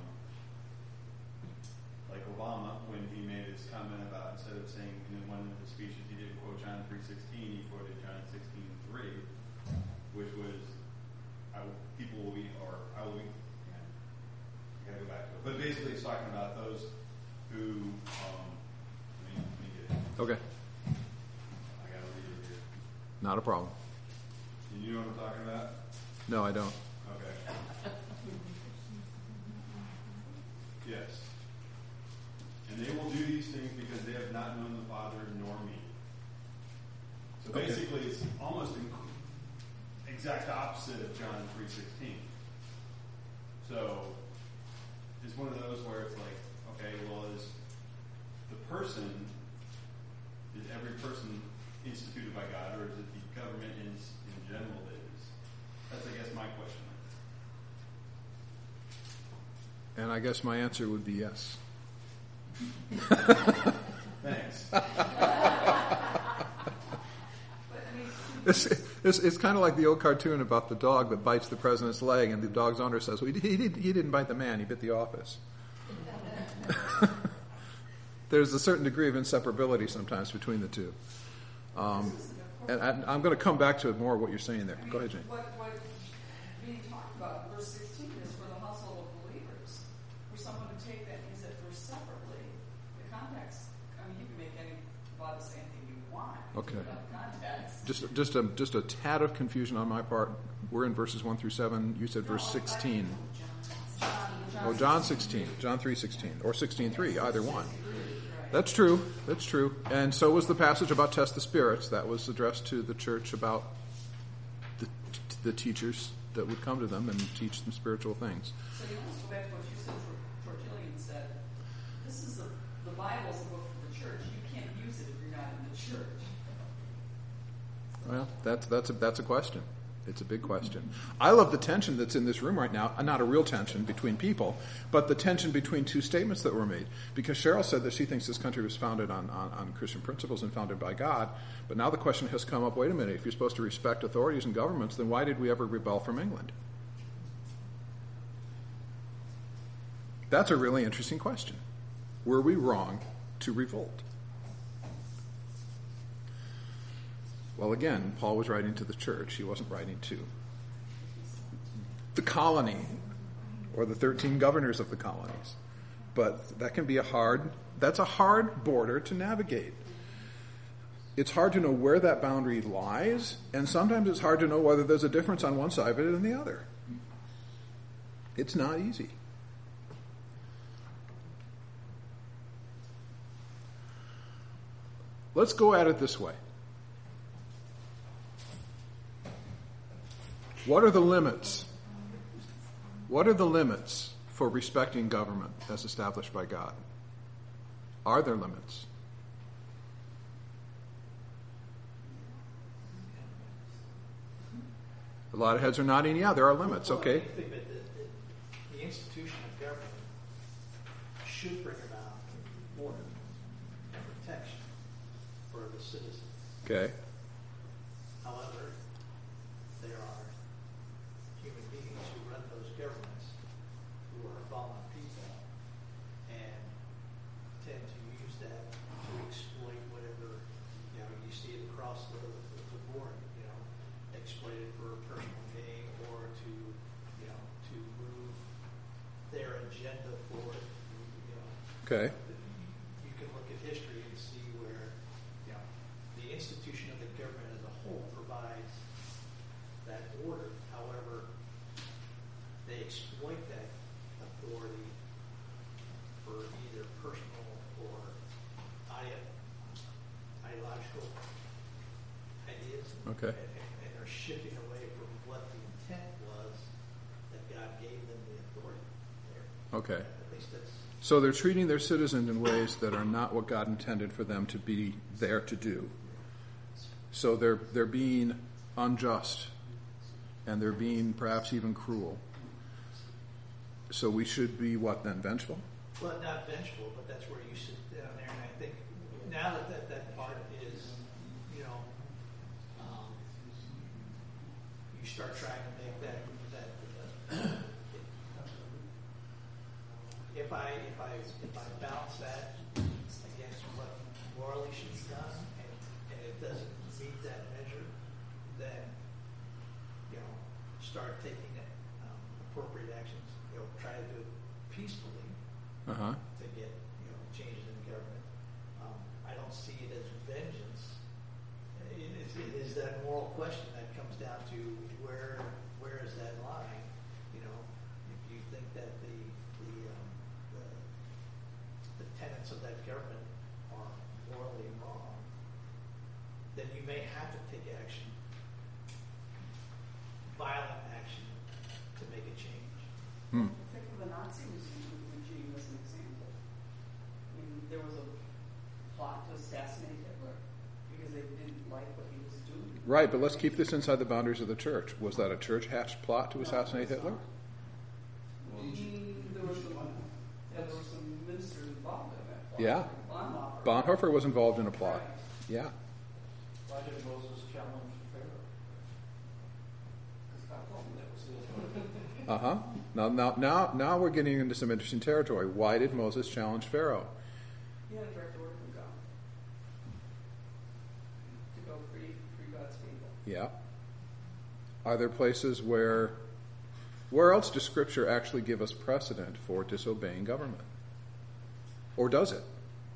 like Obama, when he made his comment about, instead of saying in one of the speeches he didn't quote John three sixteen, he quoted John sixteen three, which was, I will, people will be, or I will be, yeah, I gotta go back to it. But basically it's talking about those who, um, let me, let me get it. Okay. I gotta read it here. Not a problem. You know what I'm talking about? No, I don't. Okay. Yes. And they will do these things because they have not known the Father nor me. So Okay. basically, it's almost the exact opposite of John three sixteen. So it's one of those where it's like, okay, well, is the person, is every person instituted by God, or is it the government in, in general that is? That's, I guess, my question. And I guess my answer would be yes. Thanks. It's, it's, it's kind of like the old cartoon about the dog that bites the president's leg, and the dog's owner says, well, he, he, did, he didn't bite the man, he bit the office. There's a certain degree of inseparability sometimes between the two. Um, and I, I'm going to come back to more of what you're saying there. I mean, Go ahead, Jane. What, what being talked about in verse sixteen is for the household of believers. For someone to take that and use it for separately. The context, I mean, you can make any Bible say anything you want. Okay. Without context. Just, just a, just a tad of confusion on my part. We're in verses one through seven. You said verse sixteen. Oh, John sixteen, John three sixteen, or sixteen three, either one. That's true. That's true. And so was the passage about test the spirits. That was addressed to the church about the, the teachers that would come to them and teach them spiritual things. So you almost go back to what you said, Tertullian said. This is the, the Bible's a book for the church. You can't use it if you're not in the church. Well, that's that's a, that's a question. It's a big question. I love the tension that's in this room right now. Not a real tension between people, but the tension between two statements that were made. Because Cheryl said that she thinks this country was founded on, on, on Christian principles and founded by God. But now the question has come up, wait a minute, if you're supposed to respect authorities and governments, then why did we ever rebel from England? That's a really interesting question. Were we wrong to revolt? Well, again, Paul was writing to the church. He wasn't writing to the colony or the thirteen governors of the colonies. But that can be a hard, that's a hard border to navigate. It's hard to know where that boundary lies, and sometimes it's hard to know whether there's a difference on one side of it and the other. It's not easy. Let's go at it this way. What are the limits? What are the limits for respecting government as established by God? Are there limits? A lot of heads are nodding, yeah, there are limits, okay. I think that the, the, the institution of government should bring about order and protection for the citizen. Okay. However, there are human beings who run those governments who are fallen people and tend to use that to exploit whatever, you know, you see it across the, the, the board, you know, exploit it for personal gain or to, you know, to move their agenda forward, you know. Okay. You can look at history and see where, you know, the institution of the government as a whole provides that order. However, they exploit that authority for either personal or ide- ideological ideas. Okay. And, and they're shifting away from what the intent was that God gave them the authority there. Okay. At least that's So they're treating their citizens in ways that are not what God intended for them to be there to do. So they're they're being unjust, and they're being perhaps even cruel. So we should be what then, vengeful? Well, not vengeful, but that's where you sit down there, and I think now that that, that part is, you know, um, you start trying to make that that uh, if I if I if I balance that against what morally should be done, and, and it doesn't meet that measure, then you know, start taking um, appropriate actions. You know, try to do it peacefully Uh-huh. to get, you know, changes in government. Um, I don't see it as vengeance. It is, it is that moral question that comes down to where where is that line? You know, if you think that the the um, the, the tenets of that government are morally wrong, then you may have to take action, violent action, to make a change. Hmm. Think of the Nazi regime regime as an example. I mean, there was a plot to assassinate Hitler because they didn't like what he was doing. Right, but let's keep this inside the boundaries of the church. Was that a church-hatched plot to assassinate Hitler? Mm, there was some, yeah, there were some ministers involved in that plot. Yeah. Bonhoeffer. Bonhoeffer was involved in a plot. Right. Yeah. Why did Moses challenge Pharaoh? Because God told him that was his. Uh-huh. Now, now, now, now we're getting into some interesting territory. Why did Moses challenge Pharaoh? He had a direct order from God to go free, free God's people. Yeah. Are there places where, where else does Scripture actually give us precedent for disobeying government? Or does it?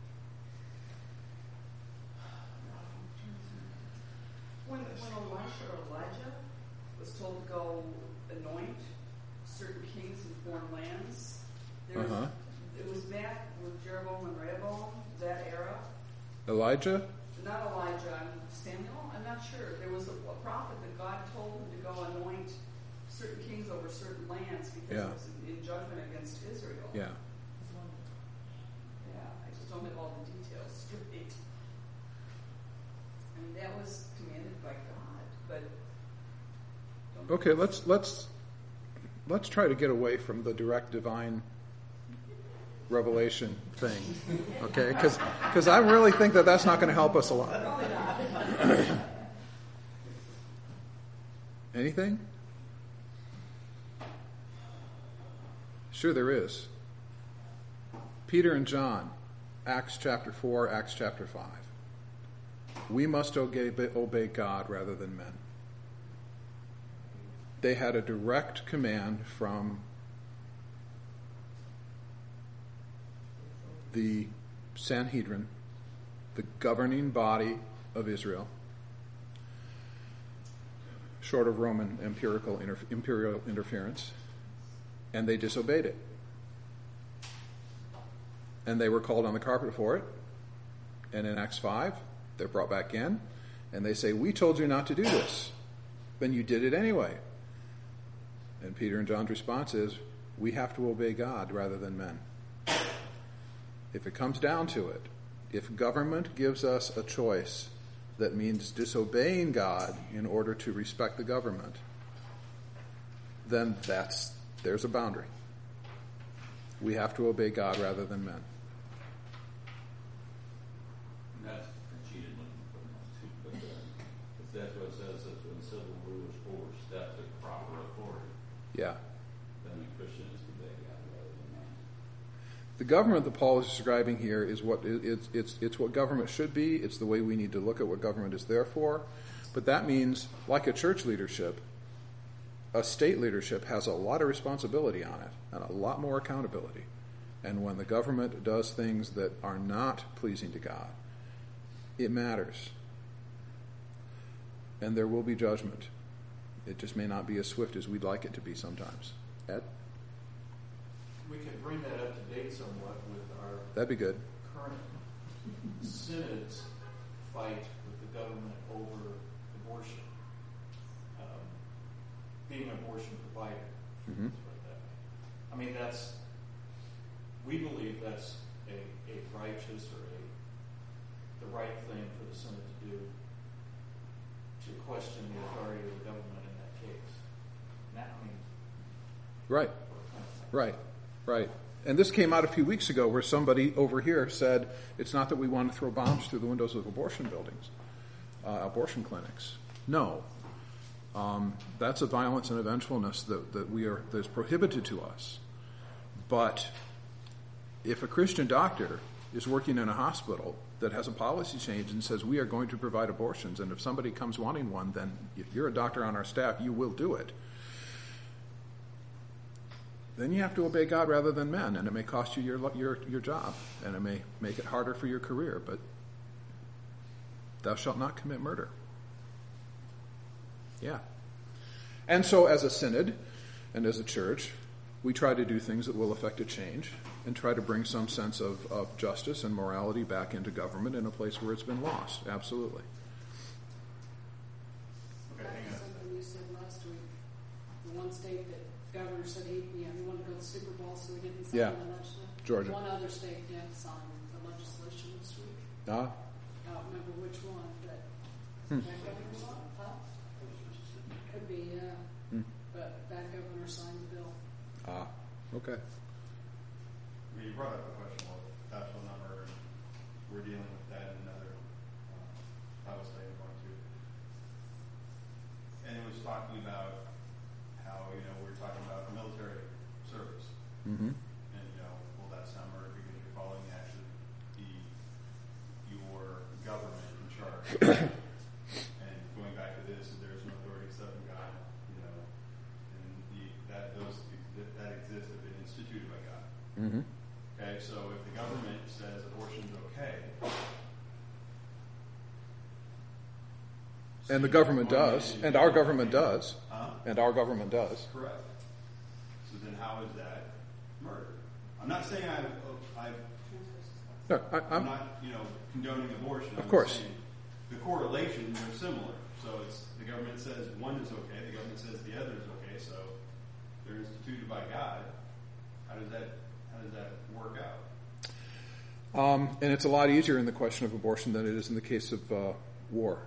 When, when Elisha or Elijah was told to go anoint certain kings in foreign lands, there was, Uh-huh. it was Matt with Jeroboam and Rehoboam, that era. Elijah? Not Elijah, I'm Samuel, I'm not sure. There was a, a prophet that God told him to go anoint certain kings over certain lands because Yeah. it was in, in judgment against Israel. Yeah. Yeah, I just don't have all the details straight. I mean, that was commanded by God, but don't Okay, let's let's let's try to get away from the direct divine revelation thing, okay? Because I really think that that's not going to help us a lot. Anything? Sure, there is. Peter and John, Acts chapter four, Acts chapter five. We must obey, obey God rather than men. They had a direct command from the Sanhedrin, the governing body of Israel, short of Roman empirical inter- imperial interference, and they disobeyed it. And they were called on the carpet for it. And in Acts five, they're brought back in, and they say, "We told you not to do this, but you did it anyway." And Peter and John's response is, we have to obey God rather than men. If it comes down to it, if government gives us a choice that means disobeying God in order to respect the government, then that's there's a boundary. We have to obey God rather than men. That's a cheated looking footnote too, but uh, if that's what it says, that when civil rulers overstep their proper authority, Yeah. then the Christian is to obey God rather than man. The government that Paul is describing here is what it's it's it's what government should be. It's the way we need to look at what government is there for. But that means, like a church leadership, a state leadership has a lot of responsibility on it and a lot more accountability. And when the government does things that are not pleasing to God, it matters. And there will be judgment. It just may not be as swift as we'd like it to be sometimes. Ed? We can bring that up to date somewhat with our That'd be good. current synod's fight with the government over abortion, um, being an abortion provider. Mm-hmm. Let's put it that way. I mean, that's, we believe that's a, a righteous or a the right thing for the synod to do, to question the authority of the government in that case. Now, I mean, Right. Right. Right. And this came out a few weeks ago where somebody over here said it's not that we want to throw bombs through the windows of abortion buildings, uh, abortion clinics. No. Um, that's a violence and a vengefulness that, that we are that's prohibited to us. But if a Christian doctor is working in a hospital that has a policy change and says we are going to provide abortions, and if somebody comes wanting one, then if you're a doctor on our staff, you will do it. Then you have to obey God rather than men, and it may cost you your your your job, and it may make it harder for your career, but thou shalt not commit murder. Yeah. And so as a synod and as a church, we try to do things that will affect a change and try to bring some sense of, of justice and morality back into government in a place where it's been lost. Absolutely. Okay, Back hang to on. something you said last week. The one state that governor said he, you know, he wanted to go to the Super Bowl, so he didn't sign Yeah. the legislation. Georgia. One other state did sign the legislation this week. Ah, I don't remember which one, but Hmm. that governor signed, huh? Could be, yeah. Hmm. But that governor signed the bill. ah, okay. We brought up a question about actual number, and we're dealing with that in another uh, Bible study we're going to. And it was talking about how, you know, we're talking about military Mm-hmm. And, you know, well, that's not murder because you're following the action of the, your government in charge. And going back to this, there is no authority except in God, you know, and the, that those that exist have been instituted by God. Mm-hmm. Okay, so if the government says abortion's okay, And the government does, and our government does, huh? and our government does. Correct. So then, how is that murder? I'm not saying I've, I've No, I, I'm I'm, not, you know, condoning abortion. Of I'm course. saying the correlations are similar. So it's the government says one is okay, the government says the other is okay. So they're instituted by God. How does that how does that work out? um, and it's a lot easier in the question of abortion than it is in the case of uh, war.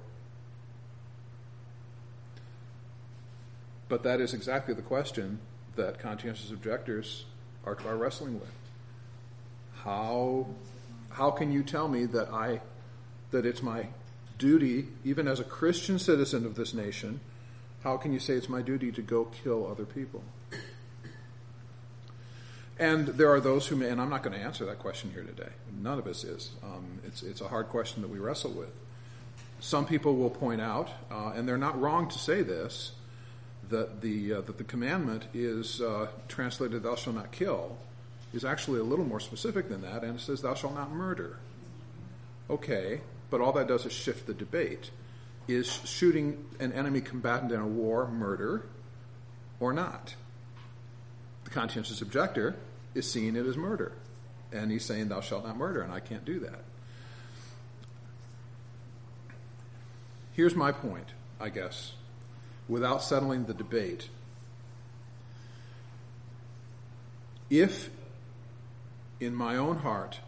But that is exactly the question that conscientious objectors are, are wrestling with. How how can you tell me that I that it's my duty, even as a Christian citizen of this nation, how can you say it's my duty to go kill other people? And there are those who may, and I'm not going to answer that question here today. None of us is. Um, it's it's a hard question that we wrestle with. Some people will point out, uh, and they're not wrong to say this, that the uh, that the commandment is uh, translated "Thou shalt not kill," is actually a little more specific than that, and it says "Thou shalt not murder." Okay, but all that does is shift the debate: is shooting an enemy combatant in a war murder or not? The conscientious objector is seeing it as murder, and he's saying "Thou shalt not murder," and I can't do that. Here's my point, I guess. Without settling the debate, if in my own heart,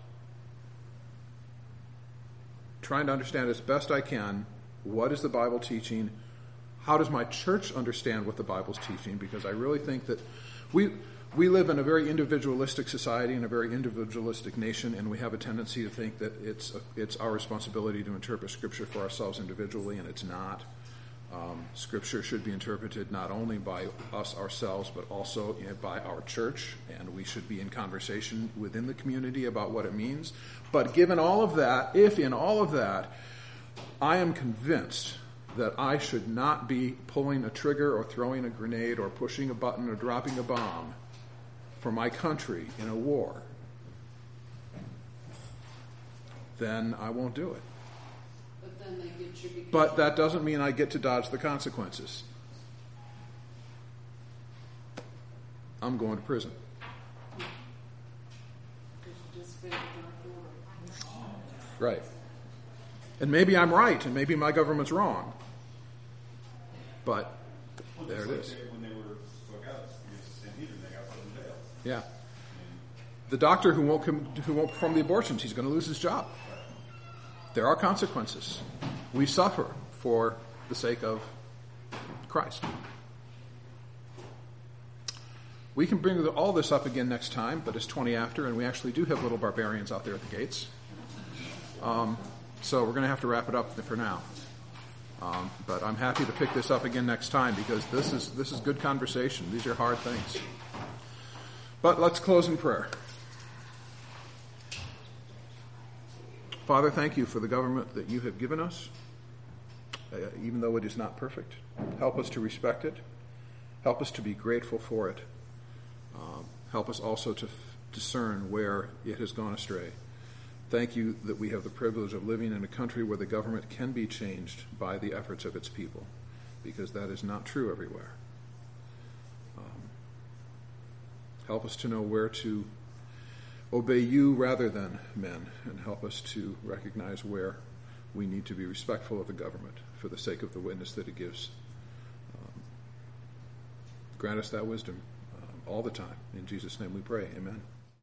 trying to understand as best I can, what is the Bible teaching, how does my church understand what the Bible's teaching, because I really think that we we live in a very individualistic society and a very individualistic nation, and we have a tendency to think that it's it's our responsibility to interpret Scripture for ourselves individually, and it's not. Um, scripture should be interpreted not only by us ourselves, but also by our church, and we should be in conversation within the community about what it means. But given all of that, if in all of that, I am convinced that I should not be pulling a trigger or throwing a grenade or pushing a button or dropping a bomb for my country in a war, then I won't do it. But then they get you because But that doesn't mean I get to dodge the consequences. I'm going to prison. you just failed dark order. Right. And maybe I'm right, and maybe my government's wrong. But Well, there just it like is. they- when they were spoke out against the Sanhedrin, they got put in jail. Yeah. The doctor who won't com- who won't perform the abortions, he's going to lose his job. There are consequences. We suffer for the sake of Christ. We can bring all this up again next time, but it's twenty after, and we actually do have little barbarians out there at the gates. Um, so we're going to have to wrap it up for now. Um, but I'm happy to pick this up again next time, because this is this is good conversation. These are hard things. But let's close in prayer. Father, thank you for the government that you have given us, uh, even though it is not perfect. Help us to respect it. Help us to be grateful for it. Um, help us also to f- discern where it has gone astray. Thank you that we have the privilege of living in a country where the government can be changed by the efforts of its people, because that is not true everywhere. Um, help us to know where to obey you rather than men, and help us to recognize where we need to be respectful of the government for the sake of the witness that it gives. Um, grant us that wisdom um, all the time. In Jesus' name we pray. Amen.